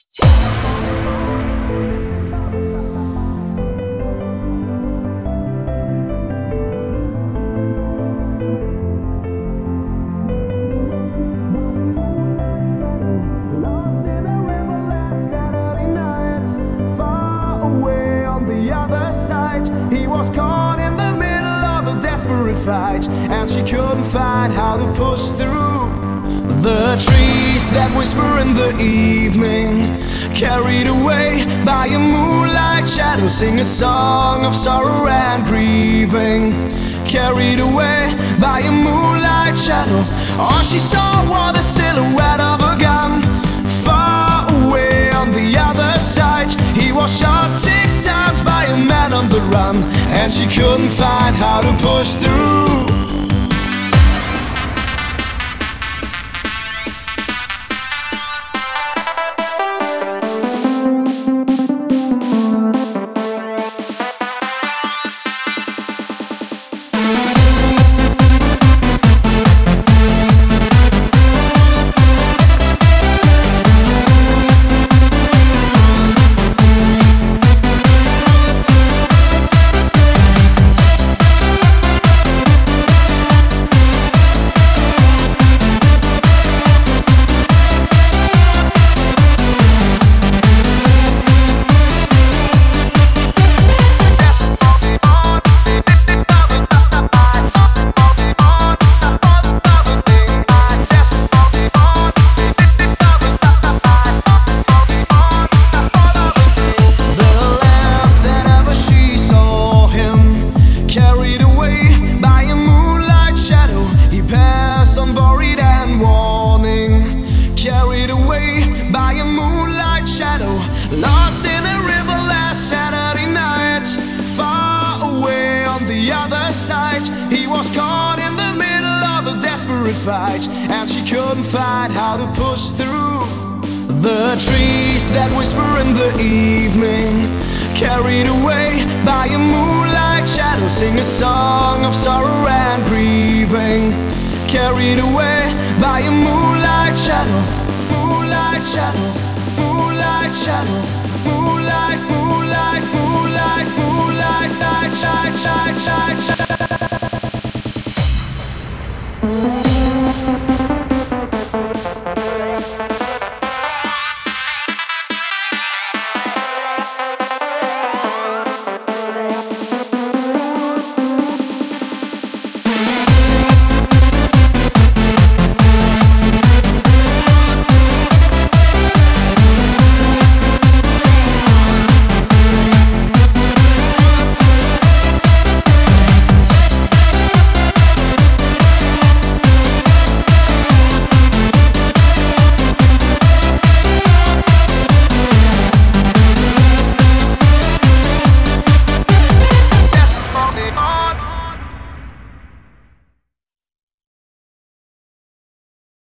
He was caught in the middle of a desperate fight, and she couldn't find how to push through. The trees that whisper in the evening, carried away by a moonlight shadow, sing a song of sorrow and grieving. Carried away by a moonlight shadow, all she saw was the silhouette of a gun. Far away on the other side, he was shot 6 times by a man on the run, and she couldn't find how to push through. Lost in a river last Saturday night, far away on the other side. He was caught in the middle of a desperate fight, and she couldn't find how to push through. The trees that whisper in the evening, carried away by a moonlight shadow, sing a song of sorrow and grieving. Carried away by a moonlight shadow, moonlight shadow, moonlight shadow.